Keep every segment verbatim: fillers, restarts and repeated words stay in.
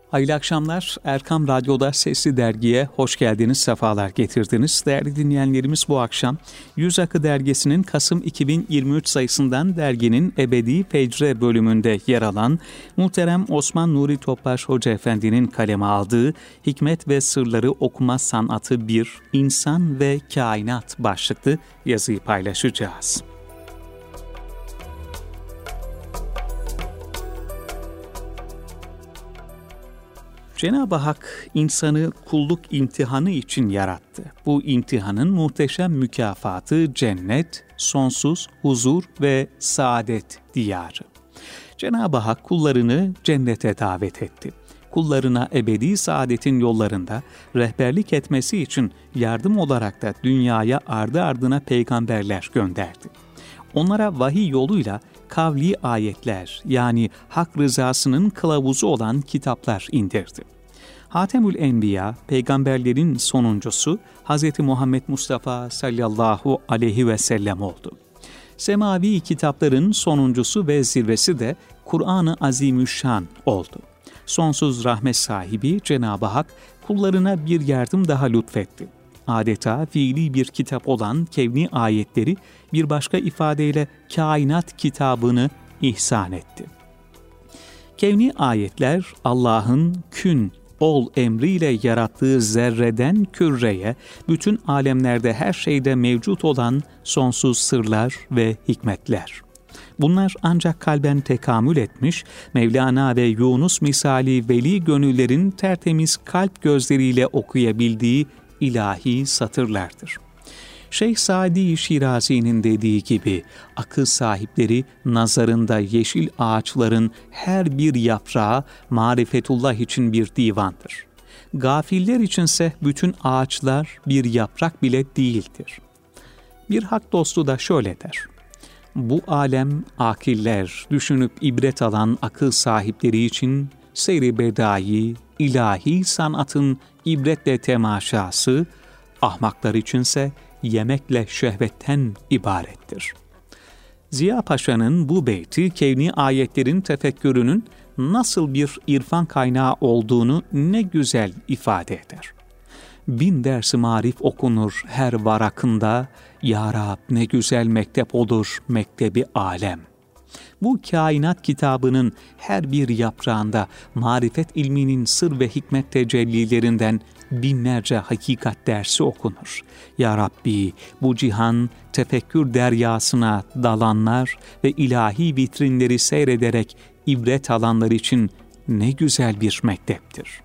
Hayırlı akşamlar. Erkam Radyo'da Sesli Dergi'ye hoş geldiniz, sefalar getirdiniz. Değerli dinleyenlerimiz, bu akşam Yüz Akı Dergisi'nin Kasım iki bin yirmi üç sayısından derginin Ebedi Fecre bölümünde yer alan muhterem Osman Nuri Topbaş Hoca Efendi'nin kaleme aldığı Hikmet ve Sırları Okuma Sanatı bir İnsan ve Kainat başlıklı yazıyı paylaşacağız. Cenab-ı Hak insanı kulluk imtihanı için yarattı. Bu imtihanın muhteşem mükafatı cennet, sonsuz huzur ve saadet diyarı. Cenab-ı Hak kullarını cennete davet etti. Kullarına ebedi saadetin yollarında rehberlik etmesi için yardım olarak da dünyaya ardı ardına peygamberler gönderdi. Onlara vahiy yoluyla kavli ayetler, yani hak rızasının kılavuzu olan kitaplar indirdi. Hatemül Enbiya, peygamberlerin sonuncusu Hz. Muhammed Mustafa sallallahu aleyhi ve sellem oldu. Semavi kitapların sonuncusu ve zirvesi de Kur'an-ı Azimüşşan oldu. Sonsuz rahmet sahibi Cenab-ı Hak kullarına bir yardım daha lütfetti. Adeta fiili bir kitap olan kevni ayetleri, bir başka ifadeyle kainat kitabını ihsan etti. Kevni ayetler Allah'ın kün, ol emriyle yarattığı zerreden küreye, bütün alemlerde her şeyde mevcut olan sonsuz sırlar ve hikmetler. Bunlar ancak kalben tekamül etmiş, Mevlana ve Yunus misali veli gönüllerin tertemiz kalp gözleriyle okuyabildiği ilahi satırlardır. Şeyh Sadi Şirazi'nin dediği gibi, akıl sahipleri nazarında yeşil ağaçların her bir yaprağı marifetullah için bir divandır. Gafiller içinse bütün ağaçlar bir yaprak bile değildir. Bir hak dostu da şöyle der: bu alem akiller, düşünüp ibret alan akıl sahipleri için seyri bedai, ilahi sanatın ibretle temaşası, ahmaklar içinse yemekle şehvetten ibarettir. Ziya Paşa'nın bu beyti kevni ayetlerin tefekkürünün nasıl bir irfan kaynağı olduğunu ne güzel ifade eder. Bin ders-i marif okunur her varakında, Ya Rab ne güzel mektep olur mektebi alem. Bu kainat kitabının her bir yaprağında marifet ilminin sır ve hikmet tecellilerinden binlerce hakikat dersi okunur. Ya Rabbi, bu cihan tefekkür deryasına dalanlar ve ilahi vitrinleri seyrederek ibret alanlar için ne güzel bir mekteptir.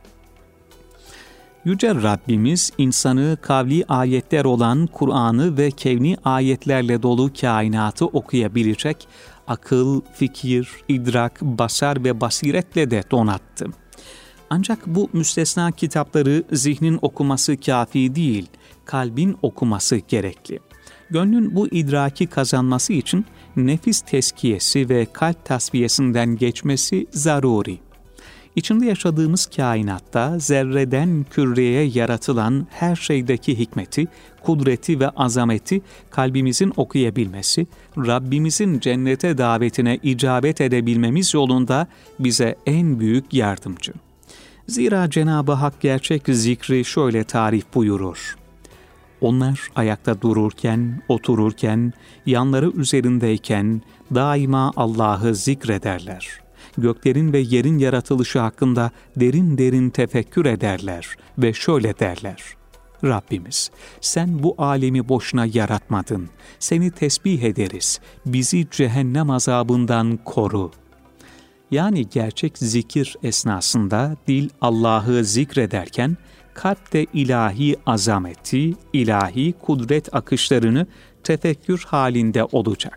Yüce Rabbimiz insanı kavli ayetler olan Kur'an'ı ve kevni ayetlerle dolu kainatı okuyabilecek akıl, fikir, idrak, basar ve basiretle de donattı. Ancak bu müstesna kitapları zihnin okuması kafi değil, kalbin okuması gerekli. Gönlün bu idraki kazanması için nefis teskiyesi ve kalp tasfiyesinden geçmesi zaruri. İçinde yaşadığımız kainatta zerreden küreye yaratılan her şeydeki hikmeti, kudreti ve azameti kalbimizin okuyabilmesi, Rabbimizin cennete davetine icabet edebilmemiz yolunda bize en büyük yardımcı. Zira Cenab-ı Hak gerçek zikri şöyle tarif buyurur: onlar ayakta dururken, otururken, yanları üzerindeyken daima Allah'ı zikrederler. Göklerin ve yerin yaratılışı hakkında derin derin tefekkür ederler ve şöyle derler: Rabbimiz, sen bu alemi boşuna yaratmadın. Seni tesbih ederiz. Bizi cehennem azabından koru. Yani gerçek zikir esnasında dil Allah'ı zikrederken, kalp de ilahi azameti, ilahi kudret akışlarını tefekkür halinde olacak.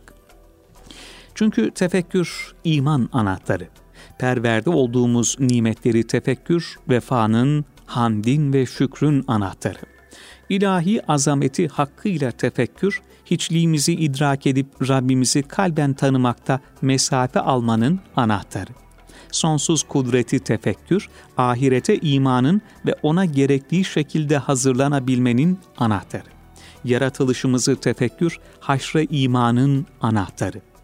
Çünkü tefekkür iman anahtarı. Perverde olduğumuz nimetleri tefekkür, vefanın, hamdin ve şükrün anahtarı. İlahi azameti hakkıyla tefekkür, hiçliğimizi idrak edip Rabbimizi kalben tanımakta mesafe almanın anahtarı. Sonsuz kudreti tefekkür, ahirete imanın ve ona gerektiği şekilde hazırlanabilmenin anahtarı. Yaratılışımızı tefekkür, haşre imanın anahtarı.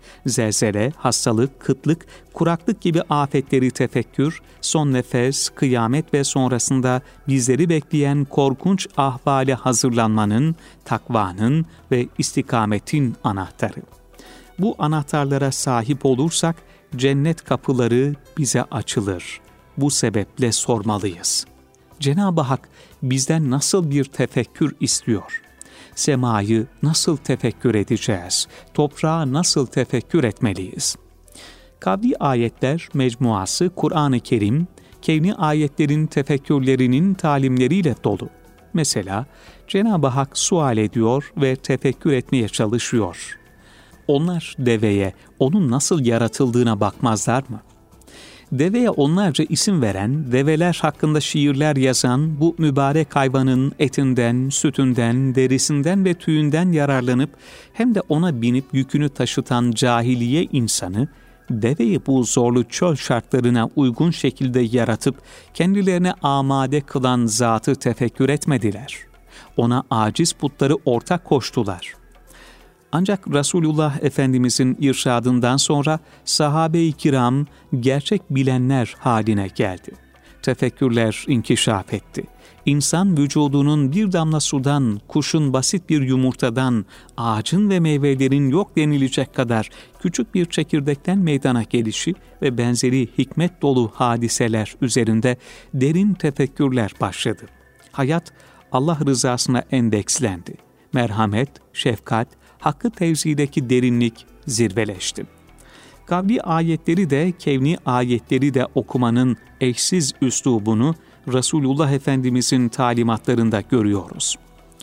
Zelzele, hastalık, kıtlık, kuraklık gibi afetleri tefekkür, son nefes, kıyamet ve sonrasında bizleri bekleyen korkunç ahvale hazırlanmanın, takvanın ve istikametin anahtarı. Bu anahtarlara sahip olursak cennet kapıları bize açılır. Bu sebeple sormalıyız. Cenab-ı Hak bizden nasıl bir tefekkür istiyor? Semayı nasıl tefekkür edeceğiz? Toprağı nasıl tefekkür etmeliyiz? Kavli ayetler mecmuası Kur'an-ı Kerim, kevni ayetlerin tefekkürlerinin talimleriyle dolu. Mesela Cenab-ı Hak sual ediyor ve tefekkür etmeye çalışıyor. Onlar deveye, onun nasıl yaratıldığına bakmazlar mı? Deveye onlarca isim veren, develer hakkında şiirler yazan bu mübarek hayvanın etinden, sütünden, derisinden ve tüyünden yararlanıp hem de ona binip yükünü taşıtan cahiliye insanı, deveyi bu zorlu çöl şartlarına uygun şekilde yaratıp kendilerine amade kılan zatı tefekkür etmediler. Ona aciz putları ortak koştular. Ancak Resulullah Efendimizin irşadından sonra sahabe-i kiram gerçek bilenler haline geldi. Tefekkürler inkişaf etti. İnsan vücudunun bir damla sudan, kuşun basit bir yumurtadan, ağacın ve meyvelerin yok denilecek kadar küçük bir çekirdekten meydana gelişi ve benzeri hikmet dolu hadiseler üzerinde derin tefekkürler başladı. Hayat Allah rızasına endekslendi. Merhamet, şefkat, hakkı tevzideki derinlik zirveleşti. Kavli ayetleri de, kevni ayetleri de okumanın eşsiz üslubunu Resulullah Efendimizin talimatlarında görüyoruz.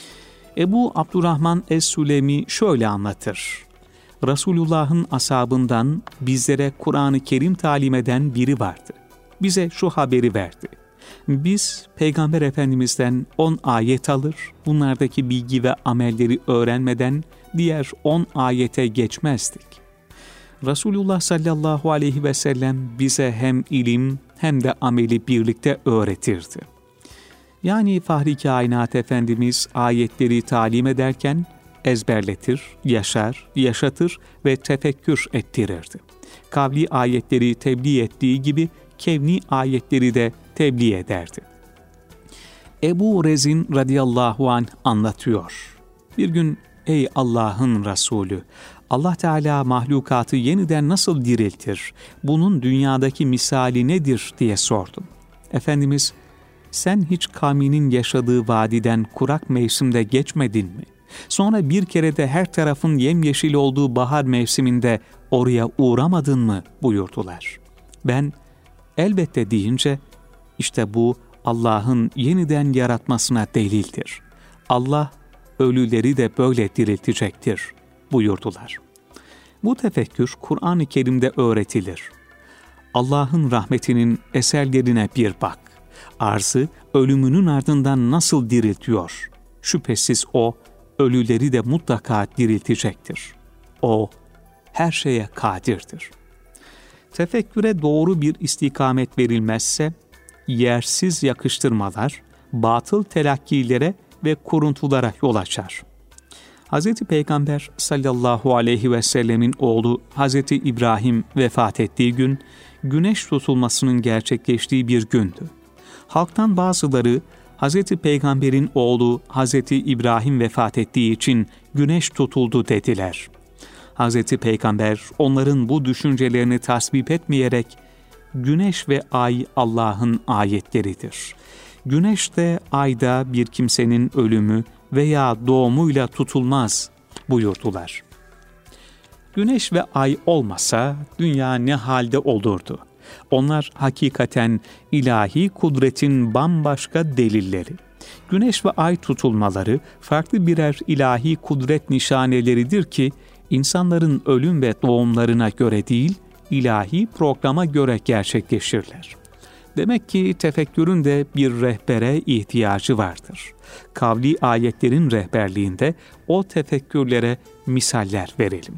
Ebu Abdurrahman Es-Sülemi şöyle anlatır. Resulullah'ın ashabından bizlere Kur'an-ı Kerim talim eden biri vardı. Bize şu haberi verdi. Biz Peygamber Efendimiz'den on ayet alır, bunlardaki bilgi ve amelleri öğrenmeden diğer on ayete geçmezdik. Resulullah sallallahu aleyhi ve sellem bize hem ilim hem de ameli birlikte öğretirdi. Yani Fahri Kainat Efendimiz ayetleri talim ederken ezberletir, yaşar, yaşatır ve tefekkür ettirirdi. Kavli ayetleri tebliğ ettiği gibi kevni ayetleri de tebliğ ederdi. Ebu Rezin radıyallahu anh anlatıyor. Bir gün ey Allah'ın Resulü, Allah Teala mahlukatı yeniden nasıl diriltir? Bunun dünyadaki misali nedir diye sordum. Efendimiz, sen hiç kavminin yaşadığı vadiden kurak mevsimde geçmedin mi? Sonra bir kere de her tarafın yemyeşil olduğu bahar mevsiminde oraya uğramadın mı buyurdular. Ben elbette deyince, işte bu Allah'ın yeniden yaratmasına delildir. Allah ölüleri de böyle diriltecektir buyurdular. Bu tefekkür Kur'an-ı Kerim'de öğretilir. Allah'ın rahmetinin eserlerine bir bak. Arzı ölümünün ardından nasıl diriltiyor? Şüphesiz O, ölüleri de mutlaka diriltecektir. O, her şeye kadirdir. Tefekküre doğru bir istikamet verilmezse, yersiz yakıştırmalar, batıl telakkilere ve kuruntulara yol açar. Hz. Peygamber sallallahu aleyhi ve sellemin oğlu Hz. İbrahim vefat ettiği gün, güneş tutulmasının gerçekleştiği bir gündü. Halktan bazıları, Hz. Peygamber'in oğlu Hz. İbrahim vefat ettiği için güneş tutuldu dediler. Hz. Peygamber onların bu düşüncelerini tasvip etmeyerek, güneş ve ay Allah'ın ayetleridir. Güneş de ayda bir kimsenin ölümü veya doğumuyla tutulmaz buyurdular. Güneş ve ay olmasa dünya ne halde olurdu? Onlar hakikaten ilahi kudretin bambaşka delilleri. Güneş ve ay tutulmaları farklı birer ilahi kudret nişaneleridir ki, insanların ölüm ve doğumlarına göre değil, ilahi programa göre gerçekleşirler. Demek ki tefekkürün de bir rehbere ihtiyacı vardır. Kavli ayetlerin rehberliğinde o tefekkürlere misaller verelim.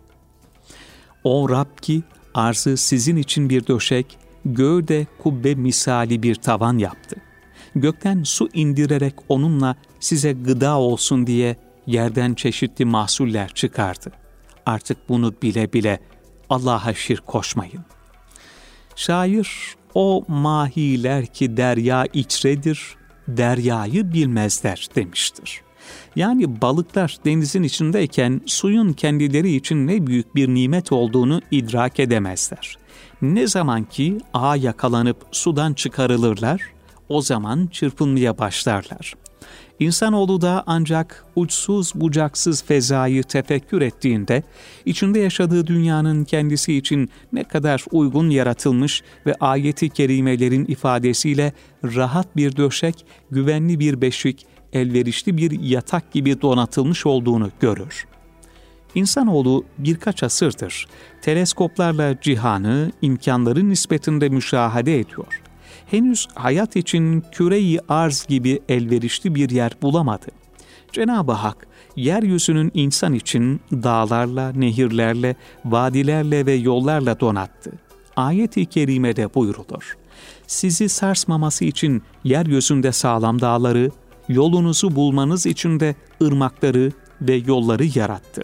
O Rab ki arzı sizin için bir döşek, göğü de kubbe misali bir tavan yaptı. Gökten su indirerek onunla size gıda olsun diye yerden çeşitli mahsuller çıkardı. artık bunu bile bile Allah'a şirk koşmayın. Şair, o mahiler ki derya içredir, deryayı bilmezler demiştir. Yani balıklar denizin içindeyken suyun kendileri için ne büyük bir nimet olduğunu idrak edemezler. Ne zaman ki ağa yakalanıp sudan çıkarılırlar, o zaman çırpınmaya başlarlar. İnsanoğlu da ancak uçsuz bucaksız fezayı tefekkür ettiğinde, içinde yaşadığı dünyanın kendisi için ne kadar uygun yaratılmış ve ayeti kerimelerin ifadesiyle rahat bir döşek, güvenli bir beşik, elverişli bir yatak gibi donatılmış olduğunu görür. İnsanoğlu birkaç asırdır teleskoplarla cihanı imkanları nispetinde müşahede ediyor. Henüz hayat için küre-i arz gibi elverişli bir yer bulamadı. Cenab-ı Hak, yeryüzünün insan için dağlarla, nehirlerle, vadilerle ve yollarla donattı. Ayet-i kerimede buyrulur: sizi sarsmaması için yeryüzünde sağlam dağları, yolunuzu bulmanız için de ırmakları ve yolları yarattı.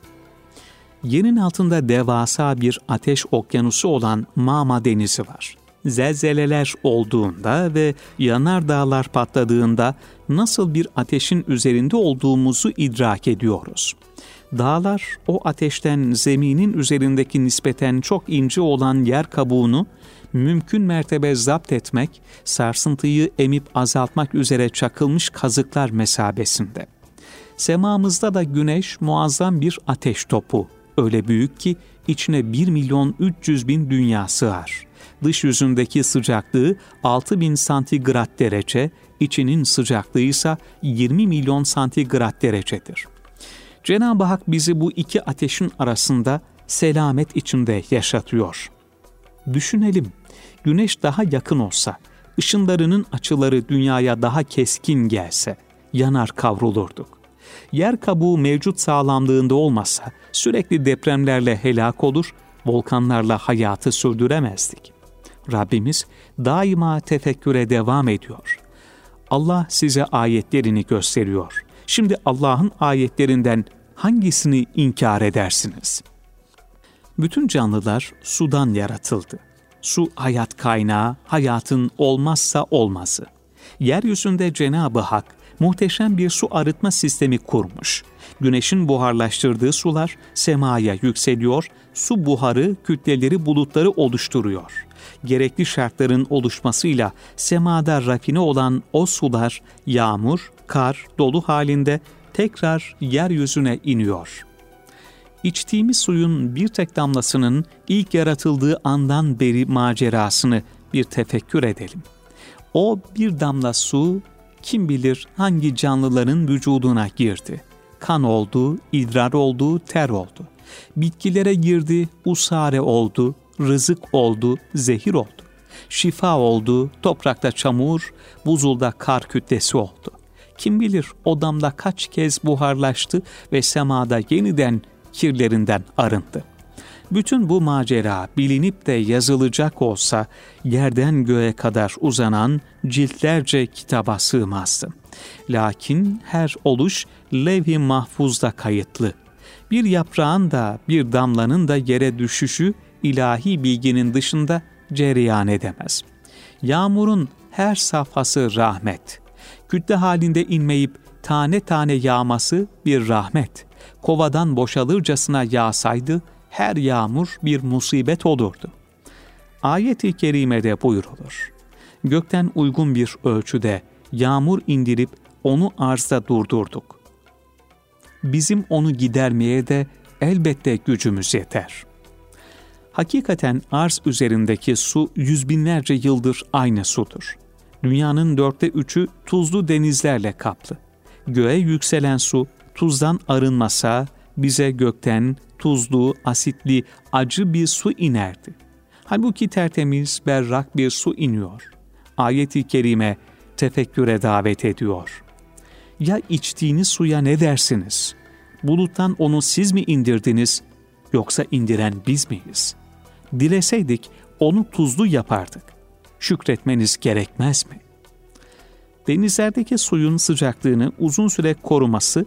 Yerin altında devasa bir ateş okyanusu olan Mama Denizi var. Zelzeleler olduğunda ve yanardağlar patladığında nasıl bir ateşin üzerinde olduğumuzu idrak ediyoruz. Dağlar o ateşten zeminin üzerindeki nispeten çok ince olan yer kabuğunu mümkün mertebe zapt etmek, sarsıntıyı emip azaltmak üzere çakılmış kazıklar mesabesinde. Semamızda da güneş muazzam bir ateş topu, öyle büyük ki içine bir milyon üç yüz bin dünya sığar. Dış yüzündeki sıcaklığı altı bin santigrat derece, içinin sıcaklığı ise yirmi milyon santigrat derecedir. Cenab-ı Hak bizi bu iki ateşin arasında selamet içinde yaşatıyor. Düşünelim, güneş daha yakın olsa, ışınlarının açıları dünyaya daha keskin gelse, yanar kavrulurduk. Yer kabuğu mevcut sağlamlığında olmasa, sürekli depremlerle helak olur, volkanlarla hayatı sürdüremezdik. Rabbimiz daima tefekküre devam ediyor. Allah size ayetlerini gösteriyor. Şimdi Allah'ın ayetlerinden hangisini inkar edersiniz? Bütün canlılar sudan yaratıldı. Su hayat kaynağı, hayatın olmazsa olmazı. Yeryüzünde Cenab-ı Hak muhteşem bir su arıtma sistemi kurmuş. Güneşin buharlaştırdığı sular semaya yükseliyor, su buharı kütleleri bulutları oluşturuyor. Gerekli şartların oluşmasıyla semada rafine olan o sular yağmur, kar, dolu halinde tekrar yeryüzüne iniyor. İçtiğimiz suyun bir tek damlasının ilk yaratıldığı andan beri macerasını bir tefekkür edelim. O bir damla su kim bilir hangi canlıların vücuduna girdi. Kan oldu, idrar oldu, ter oldu. Bitkilere girdi, usare oldu, rızık oldu, zehir oldu. Şifa oldu, toprakta çamur, buzulda kar kütlesi oldu. Kim bilir o damla kaç kez buharlaştı ve semada yeniden kirlerinden arındı. Bütün bu macera bilinip de yazılacak olsa yerden göğe kadar uzanan ciltlerce kitaba sığmazdı. Lakin her oluş levh-i mahfuzda kayıtlı. Bir yaprağın da bir damlanın da yere düşüşü ilahi bilginin dışında cereyan edemez. Yağmurun her safhası rahmet. Kütle halinde inmeyip tane tane yağması bir rahmet. Kovadan boşalırcasına yağsaydı her yağmur bir musibet olurdu. Ayet-i kerimede buyrulur: gökten uygun bir ölçüde yağmur indirip onu arzda durdurduk. Bizim onu gidermeye de elbette gücümüz yeter. Hakikaten arz üzerindeki su yüz binlerce yıldır aynı sudur. Dünyanın dörtte üçü tuzlu denizlerle kaplı. Göğe yükselen su tuzdan arınmasa bize gökten tuzlu, asitli, acı bir su inerdi. Halbuki tertemiz, berrak bir su iniyor. Ayet-i kerime tefekküre davet ediyor. Ya içtiğiniz suya ne dersiniz? Buluttan onu siz mi indirdiniz, yoksa indiren biz miyiz? Dileseydik onu tuzlu yapardık. Şükretmeniz gerekmez mi? Denizlerdeki suyun sıcaklığını uzun süre koruması,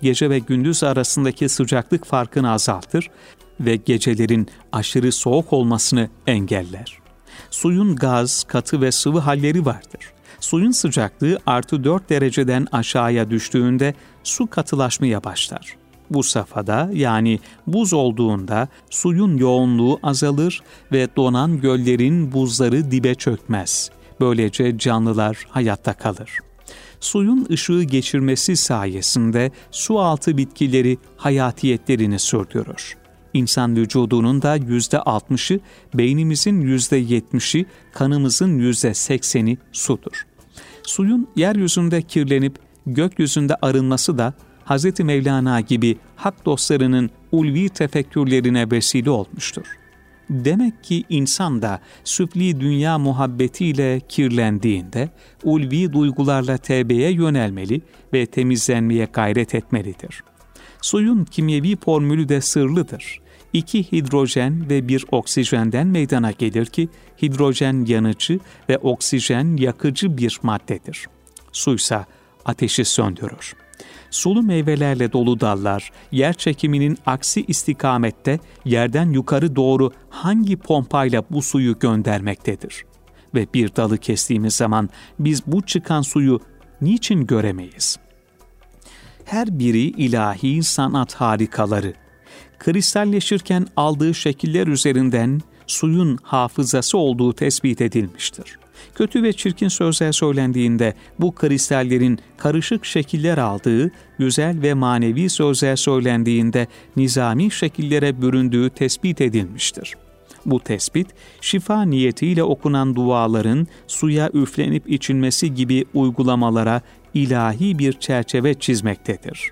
gece ve gündüz arasındaki sıcaklık farkını azaltır ve gecelerin aşırı soğuk olmasını engeller. Suyun gaz, katı ve sıvı halleri vardır. Suyun sıcaklığı artı dört dereceden aşağıya düştüğünde su katılaşmaya başlar. Bu safhada, yani buz olduğunda suyun yoğunluğu azalır ve donan göllerin buzları dibe çökmez. Böylece canlılar hayatta kalır. Suyun ışığı geçirmesi sayesinde su altı bitkileri hayatiyetlerini sürdürür. İnsan vücudunun da yüzde altmışı, beynimizin yüzde yetmişi, kanımızın yüzde sekseni sudur. Suyun yeryüzünde kirlenip gökyüzünde arınması da Hz. Mevlana gibi hak dostlarının ulvi tefekkürlerine vesile olmuştur. Demek ki insan da süfli dünya muhabbetiyle kirlendiğinde ulvi duygularla tevbeye yönelmeli ve temizlenmeye gayret etmelidir. Suyun kimyevi formülü de sırlıdır. İki hidrojen ve bir oksijenden meydana gelir ki hidrojen yanıcı ve oksijen yakıcı bir maddedir. Suysa ateşi söndürür. Sulu meyvelerle dolu dallar, yer çekiminin aksi istikamette yerden yukarı doğru hangi pompayla bu suyu göndermektedir? Ve bir dalı kestiğimiz zaman biz bu çıkan suyu niçin göremeyiz? Her biri ilahi sanat harikaları. Kristalleşirken aldığı şekiller üzerinden suyun hafızası olduğu tespit edilmiştir. Kötü ve çirkin sözler söylendiğinde bu kristallerin karışık şekiller aldığı, güzel ve manevi sözler söylendiğinde nizami şekillere büründüğü tespit edilmiştir. Bu tespit, şifa niyetiyle okunan duaların suya üflenip içilmesi gibi uygulamalara ilahi bir çerçeve çizmektedir.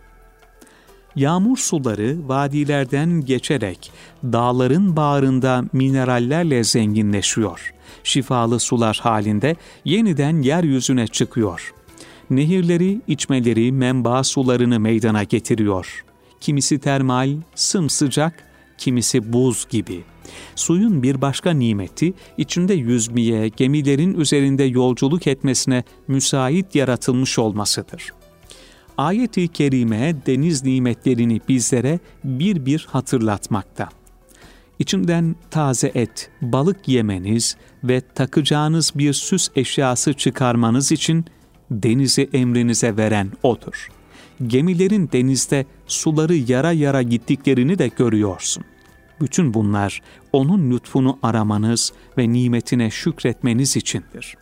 Yağmur suları vadilerden geçerek dağların bağrında minerallerle zenginleşiyor. Şifalı sular halinde yeniden yeryüzüne çıkıyor. Nehirleri, içmeleri, menba sularını meydana getiriyor. Kimisi termal, sımsıcak, kimisi buz gibi. Suyun bir başka nimeti, içinde yüzmeye, gemilerin üzerinde yolculuk etmesine müsait yaratılmış olmasıdır. Ayet-i Kerime deniz nimetlerini bizlere bir bir hatırlatmakta. İçinden taze et, balık yemeniz ve takacağınız bir süs eşyası çıkarmanız için denizi emrinize veren O'dur. Gemilerin denizde suları yara yara gittiklerini de görüyorsun. Bütün bunlar O'nun lütfunu aramanız ve nimetine şükretmeniz içindir.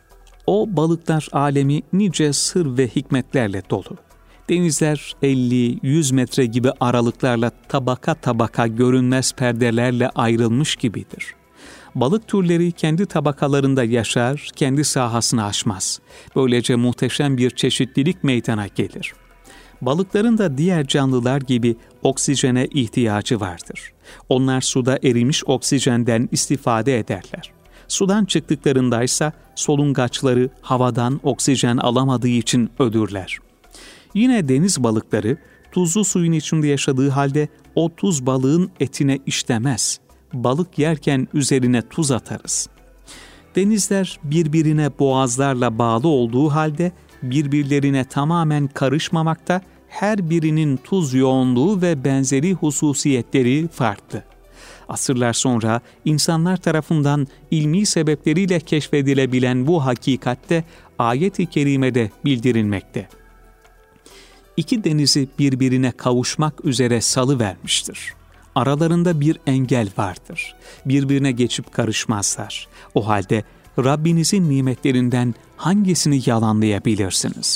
O balıklar alemi nice sır ve hikmetlerle dolu. Denizler elli yüz metre gibi aralıklarla tabaka tabaka görünmez perdelerle ayrılmış gibidir. Balık türleri kendi tabakalarında yaşar, kendi sahasını aşmaz. Böylece muhteşem bir çeşitlilik meydana gelir. Balıkların da diğer canlılar gibi oksijene ihtiyacı vardır. Onlar suda erimiş oksijenden istifade ederler. Sudan çıktıklarındaysa solungaçları havadan oksijen alamadığı için ölürler. Yine deniz balıkları tuzlu suyun içinde yaşadığı halde o tuz balığın etine işlemez. Balık yerken üzerine tuz atarız. Denizler birbirine boğazlarla bağlı olduğu halde birbirlerine tamamen karışmamakta, her birinin tuz yoğunluğu ve benzeri hususiyetleri farklı. Asırlar sonra insanlar tarafından ilmi sebepleriyle keşfedilebilen bu hakikatte ayet-i kerimede bildirilmekte. İki denizi birbirine kavuşmak üzere salıvermiştir. Aralarında bir engel vardır. Birbirine geçip karışmazlar. O halde Rabbinizin nimetlerinden hangisini yalanlayabilirsiniz?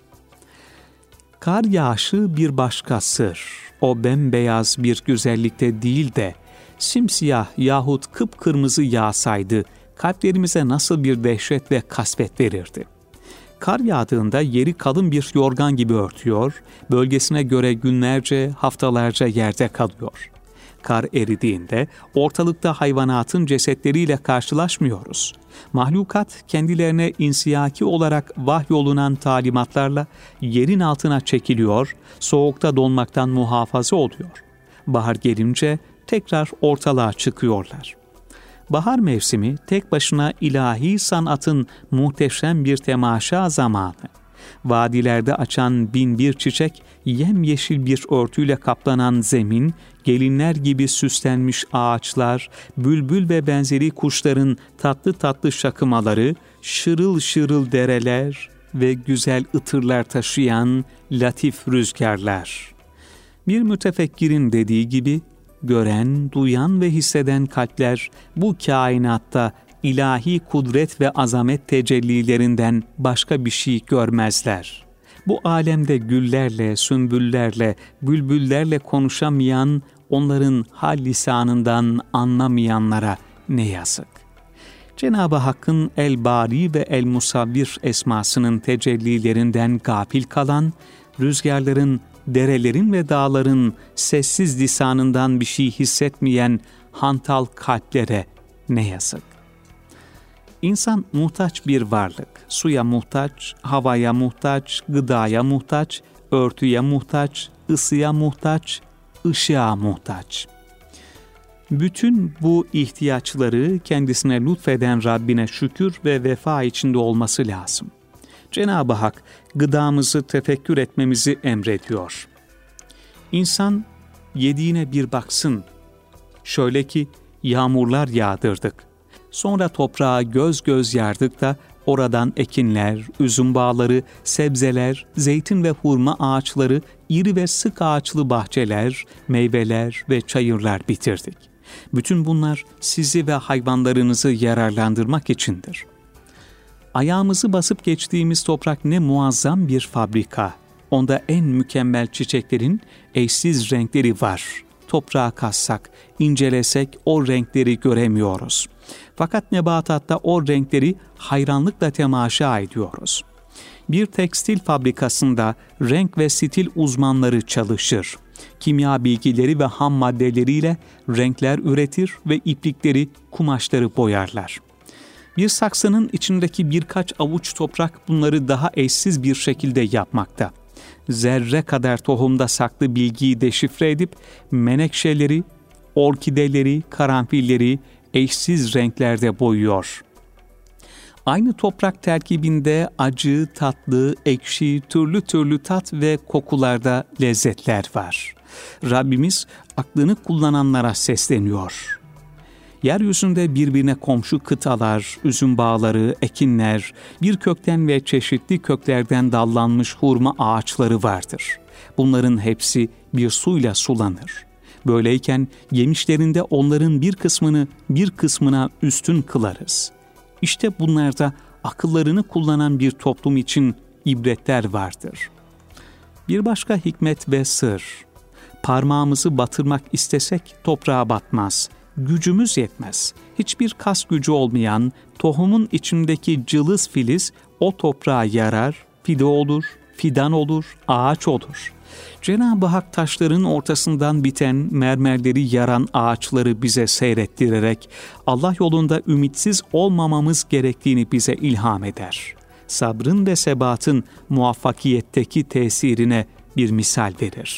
Kar yağışı bir başka sır. O bembeyaz bir güzellikte değil de simsiyah yahut kıpkırmızı yağsaydı kalplerimize nasıl bir dehşet ve kasvet verirdi. Kar yağdığında yeri kalın bir yorgan gibi örtüyor, bölgesine göre günlerce, haftalarca yerde kalıyor. Kar eridiğinde ortalıkta hayvanatın cesetleriyle karşılaşmıyoruz. Mahlukat kendilerine insiyaki olarak vahyolunan talimatlarla yerin altına çekiliyor, soğukta donmaktan muhafaza oluyor. Bahar gelince tekrar ortalığa çıkıyorlar. Bahar mevsimi tek başına ilahi sanatın muhteşem bir temaşa zamanı. Vadilerde açan bin bir çiçek, yemyeşil bir örtüyle kaplanan zemin, gelinler gibi süslenmiş ağaçlar, bülbül ve benzeri kuşların tatlı tatlı şakımaları, şırıl şırıl dereler ve güzel ıtırlar taşıyan latif rüzgarlar. Bir mütefekkirin dediği gibi, gören, duyan ve hisseden kalpler bu kainatta ilahi kudret ve azamet tecellilerinden başka bir şey görmezler. Bu alemde güllerle, sümbüllerle, bülbüllerle konuşamayan, onların hal lisanından anlamayanlara ne yazık. Cenab-ı Hakk'ın El-Bari ve El-Musavvir esmasının tecellilerinden gafil kalan, rüzgarların, derelerin ve dağların sessiz lisanından bir şey hissetmeyen hantal kalplere ne yazık. İnsan muhtaç bir varlık. Suya muhtaç, havaya muhtaç, gıdaya muhtaç, örtüye muhtaç, ısıya muhtaç, ışığa muhtaç. Bütün bu ihtiyaçları kendisine lütfeden Rabbine şükür ve vefa içinde olması lazım. Cenab-ı Hak gıdamızı tefekkür etmemizi emrediyor. İnsan yediğine bir baksın. Şöyle ki yağmurlar yağdırdık. Sonra toprağa göz göz yardık da oradan ekinler, üzüm bağları, sebzeler, zeytin ve hurma ağaçları, iri ve sık ağaçlı bahçeler, meyveler ve çayırlar bitirdik. Bütün bunlar sizi ve hayvanlarınızı yararlandırmak içindir. Ayağımızı basıp geçtiğimiz toprak ne muazzam bir fabrika. Onda en mükemmel çiçeklerin eşsiz renkleri var. Toprağa kassak, incelesek o renkleri göremiyoruz. Fakat nebatatta o renkleri hayranlıkla temaşa ediyoruz. Bir tekstil fabrikasında renk ve stil uzmanları çalışır. Kimya bilgileri ve ham maddeleriyle renkler üretir ve iplikleri, kumaşları boyarlar. Bir saksının içindeki birkaç avuç toprak bunları daha eşsiz bir şekilde yapmakta. Zerre kadar tohumda saklı bilgiyi deşifre edip menekşeleri, orkideleri, karanfilleri eşsiz renklerde boyuyor. Aynı toprak terkibinde acı, tatlı, ekşi, türlü türlü tat ve kokularda lezzetler var. Rabbimiz aklını kullananlara sesleniyor. Yeryüzünde birbirine komşu kıtalar, üzüm bağları, ekinler, bir kökten ve çeşitli köklerden dallanmış hurma ağaçları vardır. Bunların hepsi bir suyla sulanır. Böyleyken yemişlerinde onların bir kısmını bir kısmına üstün kılarız. İşte bunlarda akıllarını kullanan bir toplum için ibretler vardır. Bir başka hikmet ve sır, parmağımızı batırmak istesek toprağa batmaz, gücümüz yetmez. Hiçbir kas gücü olmayan tohumun içindeki cılız filiz o toprağa yarar, fide olur, fidan olur, ağaç olur. Cenab-ı Hak taşların ortasından biten mermerleri yaran ağaçları bize seyrettirerek Allah yolunda ümitsiz olmamamız gerektiğini bize ilham eder. Sabrın ve sebatın muvaffakiyetteki tesirine bir misal verir.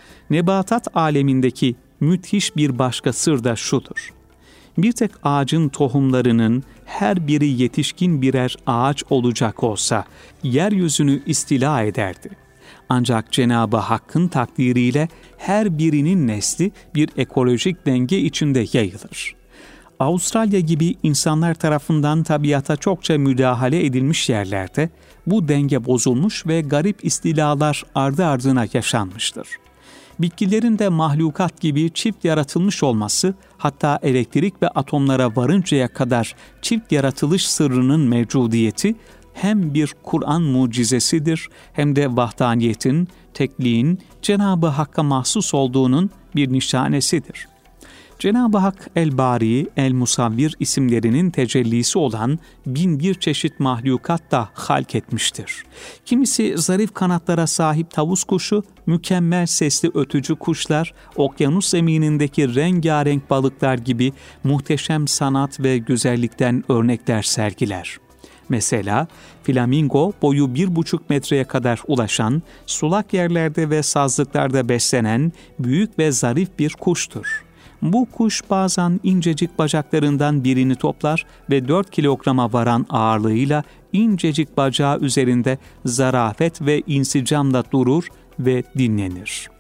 Nebatat alemindeki müthiş bir başka sır da şudur. Bir tek ağacın tohumlarının her biri yetişkin birer ağaç olacak olsa yeryüzünü istila ederdi. Ancak Cenab-ı Hakk'ın takdiriyle her birinin nesli bir ekolojik denge içinde yayılır. Avustralya gibi insanlar tarafından tabiata çokça müdahale edilmiş yerlerde bu denge bozulmuş ve garip istilalar ardı ardına yaşanmıştır. Bitkilerin de mahlukat gibi çift yaratılmış olması, hatta elektrik ve atomlara varıncaya kadar çift yaratılış sırrının mevcudiyeti hem bir Kur'an mucizesidir hem de vahdaniyetin, tekliğin Cenab-ı Hakk'a mahsus olduğunun bir nişanesidir. Cenab-ı Hak El-Bari, El-Musavvir isimlerinin tecellisi olan bin bir çeşit mahlukat da halk etmiştir. Kimisi zarif kanatlara sahip tavus kuşu, mükemmel sesli ötücü kuşlar, okyanus zeminindeki rengarenk balıklar gibi muhteşem sanat ve güzellikten örnekler sergiler. Mesela flamingo boyu bir buçuk metreye kadar ulaşan, sulak yerlerde ve sazlıklarda beslenen büyük ve zarif bir kuştur. Bu kuş bazen incecik bacaklarından birini toplar ve dört kilograma varan ağırlığıyla incecik bacağı üzerinde zarafet ve insicamla durur ve dinlenir.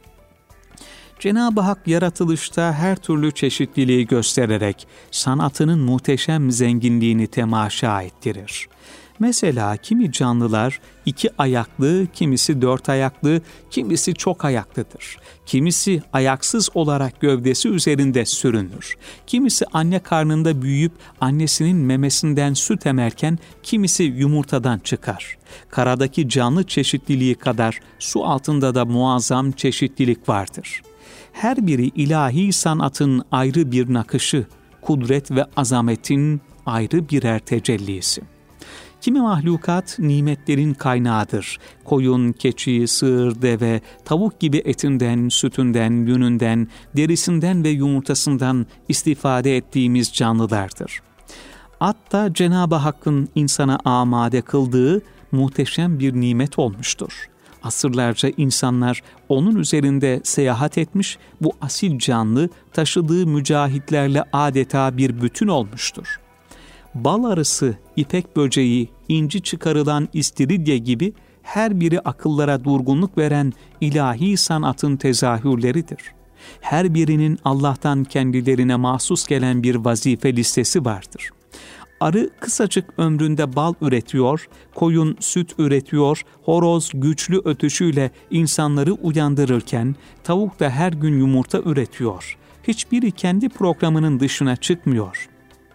Cenab-ı Hak yaratılışta her türlü çeşitliliği göstererek sanatının muhteşem zenginliğini temaşa ettirir. Mesela kimi canlılar iki ayaklı, kimisi dört ayaklı, kimisi çok ayaklıdır. Kimisi ayaksız olarak gövdesi üzerinde sürünür. Kimisi anne karnında büyüyüp annesinin memesinden süt emerken kimisi yumurtadan çıkar. Karadaki canlı çeşitliliği kadar su altında da muazzam çeşitlilik vardır. Her biri ilahi sanatın ayrı bir nakışı, kudret ve azametin ayrı birer tecellisi. Kimi mahlukat nimetlerin kaynağıdır. Koyun, keçi, sığır, deve, tavuk gibi etinden, sütünden, yününden, derisinden ve yumurtasından istifade ettiğimiz canlılardır. At da Cenab-ı Hakk'ın insana amade kıldığı muhteşem bir nimet olmuştur. Asırlarca insanlar onun üzerinde seyahat etmiş, bu asil canlı taşıdığı mücahitlerle adeta bir bütün olmuştur. Bal arısı, ipek böceği, inci çıkarılan istiridye gibi her biri akıllara durgunluk veren ilahi sanatın tezahürleridir. Her birinin Allah'tan kendilerine mahsus gelen bir vazife listesi vardır. Arı kısacık ömründe bal üretiyor, koyun süt üretiyor, horoz güçlü ötüşüyle insanları uyandırırken tavuk da her gün yumurta üretiyor. Hiçbiri kendi programının dışına çıkmıyor.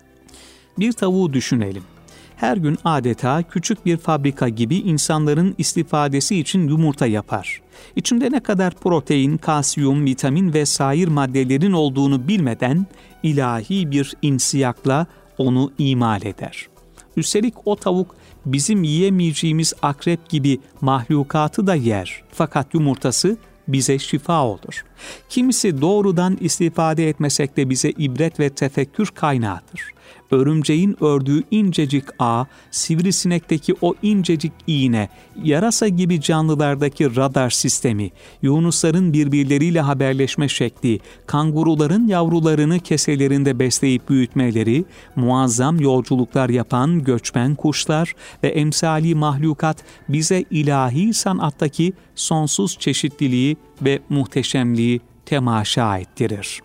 Bir tavuğu düşünelim. Her gün adeta küçük bir fabrika gibi insanların istifadesi için yumurta yapar. İçinde ne kadar protein, kalsiyum, vitamin ve sair maddelerin olduğunu bilmeden ilahi bir insiyakla onu imal eder. Üstelik o tavuk bizim yiyemeyeceğimiz akrep gibi mahlukatı da yer. Fakat yumurtası bize şifa olur. Kimisi doğrudan istifade etmesek de bize ibret ve tefekkür kaynağıdır. Örümceğin ördüğü incecik ağ, sivrisinekteki o incecik iğne, yarasa gibi canlılardaki radar sistemi, yunusların birbirleriyle haberleşme şekli, kanguruların yavrularını keselerinde besleyip büyütmeleri, muazzam yolculuklar yapan göçmen kuşlar ve emsali mahlukat bize ilahi sanattaki sonsuz çeşitliliği ve muhteşemliği temaşa ettirir.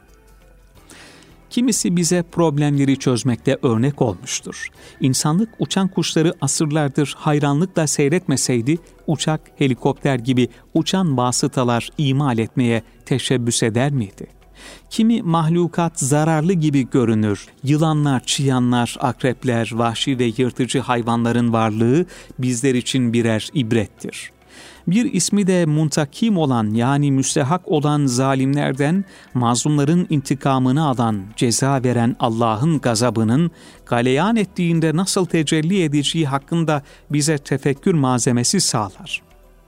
Kimisi bize problemleri çözmekte örnek olmuştur. İnsanlık uçan kuşları asırlardır hayranlıkla seyretmeseydi, uçak, helikopter gibi uçan vasıtalar imal etmeye teşebbüs eder miydi? Kimi mahlukat zararlı gibi görünür. Yılanlar, çıyanlar, akrepler, vahşi ve yırtıcı hayvanların varlığı bizler için birer ibrettir. Bir ismi de muntakim olan yani müstehak olan zalimlerden mazlumların intikamını alan, ceza veren Allah'ın gazabının galeyan ettiğinde nasıl tecelli edeceği hakkında bize tefekkür malzemesi sağlar.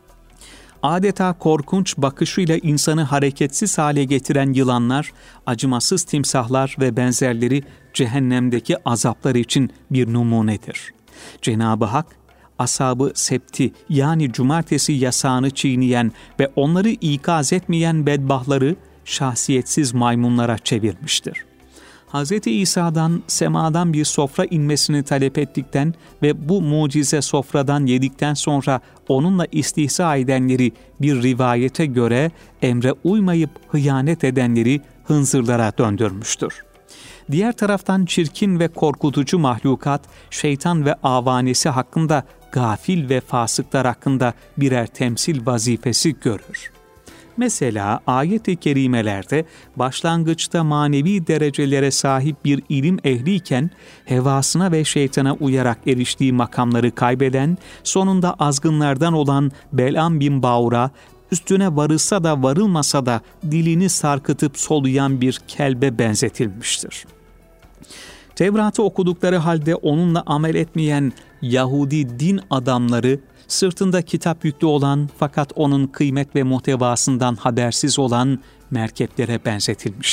Adeta korkunç bakışıyla insanı hareketsiz hale getiren yılanlar, acımasız timsahlar ve benzerleri cehennemdeki azaplar için bir numunedir. Cenab-ı Hak, Ashab-ı Septi yani cumartesi yasağını çiğneyen ve onları ikaz etmeyen bedbahtları şahsiyetsiz maymunlara çevirmiştir. Hz. İsa'dan semadan bir sofra inmesini talep ettikten ve bu mucize sofradan yedikten sonra onunla istihza edenleri bir rivayete göre emre uymayıp hıyanet edenleri hınzırlara döndürmüştür. Diğer taraftan çirkin ve korkutucu mahlukat, şeytan ve avanesi hakkında gafil ve fasıklar hakkında birer temsil vazifesi görür. Mesela ayet-i kerimelerde başlangıçta manevi derecelere sahip bir ilim ehliyken hevasına ve şeytana uyarak eriştiği makamları kaybeden, sonunda azgınlardan olan Belam bin Baur'a, üstüne varılsa da varılmasa da dilini sarkıtıp soluyan bir kelbe benzetilmiştir. Tevrat'ı okudukları halde onunla amel etmeyen Yahudi din adamları, sırtında kitap yüklü olan fakat onun kıymet ve muhtevasından habersiz olan merkeplere benzetilmiştir.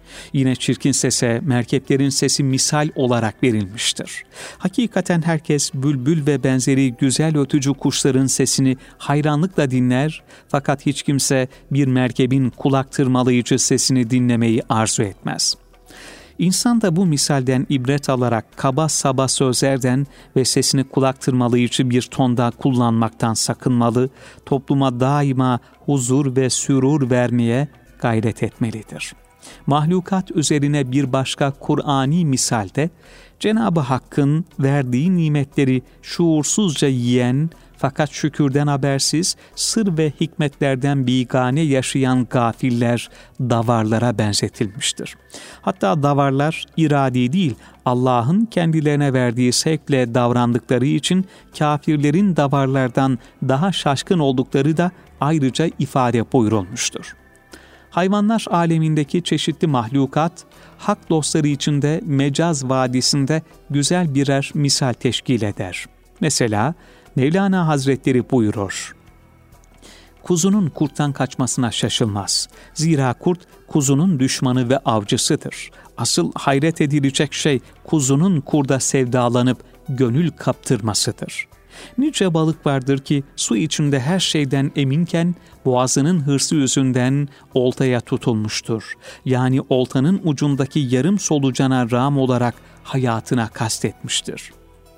Yine çirkin sese merkeplerin sesi misal olarak verilmiştir. Hakikaten herkes bülbül ve benzeri güzel ötücü kuşların sesini hayranlıkla dinler, fakat hiç kimse bir merkebin kulak tırmalayıcı sesini dinlemeyi arzu etmez. İnsan da bu misalden ibret alarak kaba saba sözlerden ve sesini kulak tırmalayıcı bir tonda kullanmaktan sakınmalı, topluma daima huzur ve sürur vermeye gayret etmelidir. Mahlukat üzerine bir başka Kur'ani misalde, Cenab-ı Hakk'ın verdiği nimetleri şuursuzca yiyen, fakat şükürden habersiz, sır ve hikmetlerden bigane yaşayan gafiller davarlara benzetilmiştir. Hatta davarlar iradi değil, Allah'ın kendilerine verdiği sevkle davrandıkları için kafirlerin davarlardan daha şaşkın oldukları da ayrıca ifade buyurulmuştur. Hayvanlar alemindeki çeşitli mahlukat, hak dostları içinde mecaz vadisinde güzel birer misal teşkil eder. Mesela Mevlana Hazretleri buyurur: "Kuzunun kurttan kaçmasına şaşılmaz. Zira kurt kuzunun düşmanı ve avcısıdır. Asıl hayret edilecek şey kuzunun kurda sevdalanıp gönül kaptırmasıdır. Nice balık vardır ki su içinde her şeyden eminken boğazının hırsı yüzünden oltaya tutulmuştur. Yani oltanın ucundaki yarım solucana rağm olarak hayatına kastetmiştir."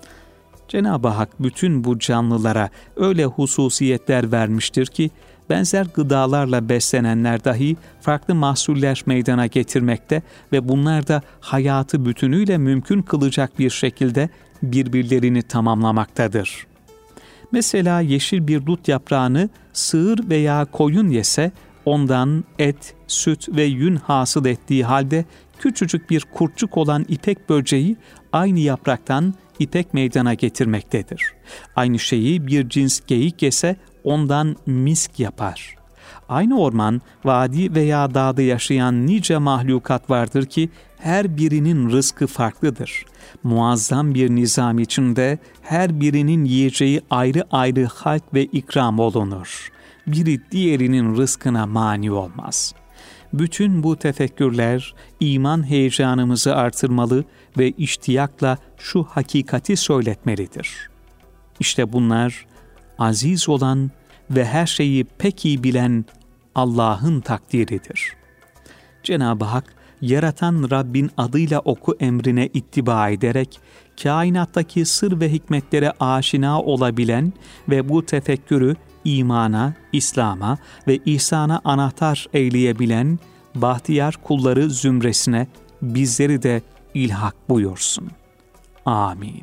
Cenab-ı Hak bütün bu canlılara öyle hususiyetler vermiştir ki, benzer gıdalarla beslenenler dahi farklı mahsuller meydana getirmekte ve bunlar da hayatı bütünüyle mümkün kılacak bir şekilde birbirlerini tamamlamaktadır. Mesela yeşil bir dut yaprağını sığır veya koyun yese, ondan et, süt ve yün hasıl ettiği halde küçücük bir kurtçuk olan ipek böceği aynı yapraktan ipek meydana getirmektedir. Aynı şeyi bir cins geyik yese ondan misk yapar. Aynı orman, vadi veya dağda yaşayan nice mahlukat vardır ki her birinin rızkı farklıdır. Muazzam bir nizam içinde her birinin yiyeceği ayrı ayrı halk ve ikram olunur. Biri diğerinin rızkına mani olmaz. Bütün bu tefekkürler iman heyecanımızı artırmalı ve iştiyakla şu hakikati söyletmelidir: İşte bunlar aziz olan ve her şeyi pek iyi bilen Allah'ın takdiridir. Cenab-ı Hak, yaratan Rabbin adıyla oku emrine ittiba ederek, kainattaki sır ve hikmetlere aşina olabilen ve bu tefekkürü imana, İslam'a ve ihsana anahtar eyleyebilen bahtiyar kulları zümresine bizleri de ilhak buyursun. Amin.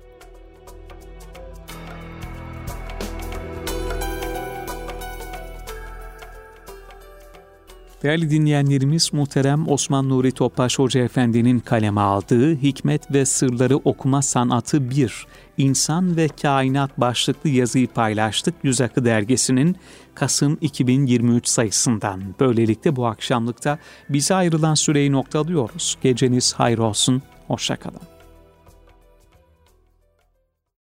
Değerli dinleyenlerimiz, muhterem Osman Nuri Topbaş Hoca Efendi'nin kaleme aldığı Hikmet ve Sırları Okuma Sanatı bir, İnsan ve Kainat başlıklı yazıyı paylaştık Yüz Akı Dergisi'nin Kasım iki bin yirmi üç sayısından. Böylelikle bu akşamlıkta bize ayrılan süreyi noktalıyoruz. Geceniz hayır olsun, hoşça kalın.